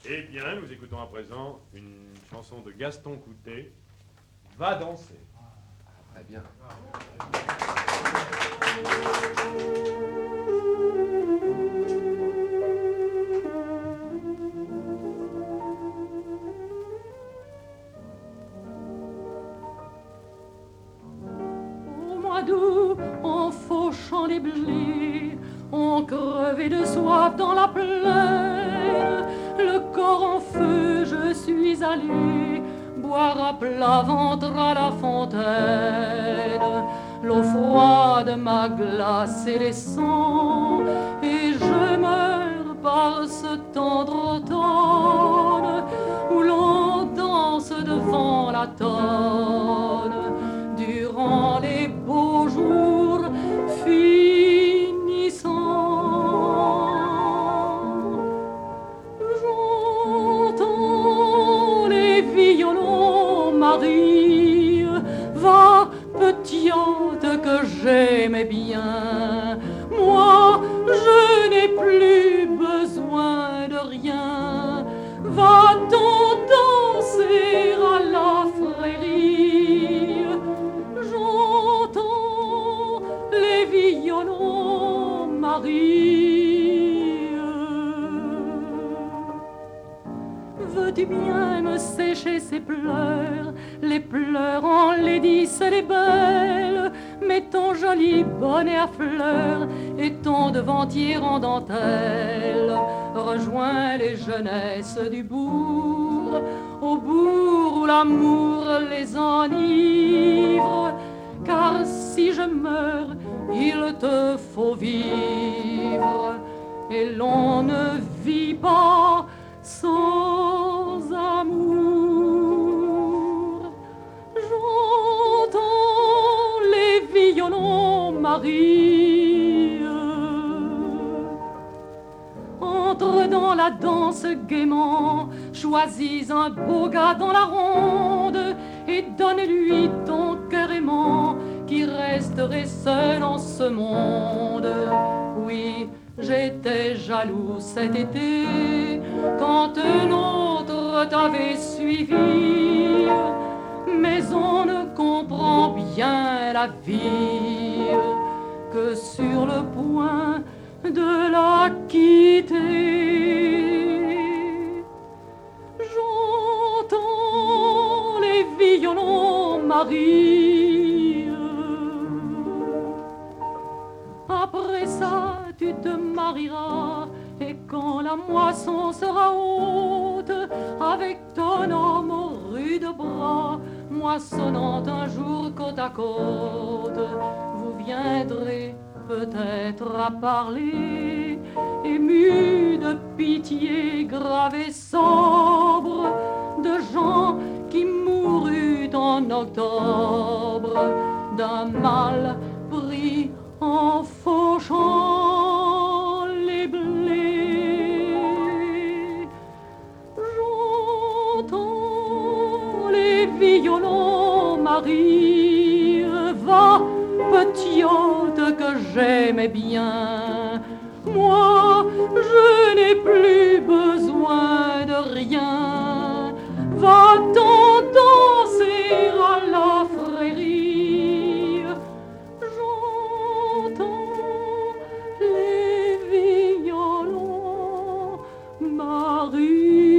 Eh bien, nous écoutons à présent une chanson de Gaston Coutet, Va danser. Très bien. Au mois d'août, en fauchant les blés, on crevait de soif dans la plaine. Le corps en feu, je suis allé boire à plat ventre à la fontaine. L'eau froide m'a glacé les sangs et je meurs par ce tendre automne où l'on danse devant la tonne durant les beaux jours finissants. J'entends les violons, Marie, va petite que j'aimais bien. Moi, je n'ai plus besoin de rien. Va-t'en danser à la frairie. J'entends les violons, Marie. Veux-tu bien me sécher ces pleurs, les pleurs enlaidissent les belles, mais ton joli bonnet à fleurs et ton devantier en dentelle rejoins les jeunesses du bourg, au bourg où l'amour les enivre, car si je meurs, il te faut vivre, et l'on ne vit pas sans amour. J'entends les violons, Marie. Entre dans la danse gaiement, choisis un beau gars dans la ronde et donne-lui ton cœur aimant qui resterait seul en ce monde. Oui, j'étais jaloux cet été quand un autre t'avait suivi, mais on ne comprend bien la vie que sur le point de la quitter. J'entends les violons, Marie. Après ça, tu te marieras, et quand la moisson sera haute, avec ton homme aux rudes bras, moissonnant un jour côte à côte, vous viendrez peut-être à parler, ému de pitié grave et sobre, de gens qui mourut en octobre, d'un mal pris en fauchant les blés. J'entends les violons, Marie, va petite que j'aimais bien. Moi, je n'ai plus besoin de rien. Va-t'en danser à la frairie. J'entends les violons, Marie.